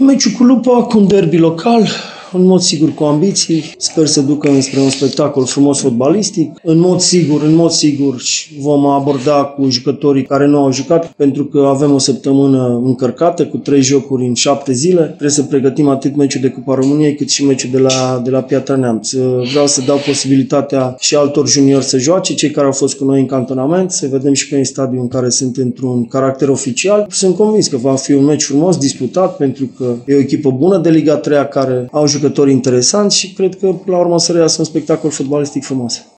Meciul cu Lupa, cu un derby local, în mod sigur cu ambiții, sper să ducă înspre un spectacol frumos fotbalistic. În mod sigur vom aborda cu jucătorii care nu au jucat, pentru că avem o săptămână încărcată cu 3 jocuri în 7 zile. Trebuie să pregătim atât meciul de Cupa României cât și meciul de la Piatra Neamț. Vreau să dau posibilitatea și altor juniori să joace, cei care au fost cu noi în cantonament, să vedem și pe în stadiu în care sunt într-un caracter oficial. Sunt convins că va fi un meci frumos, disputat, pentru că e o echipă bună de Liga 3 care au jucători interesanți și cred că la urmă să reiasă un spectacol fotbalistic frumos.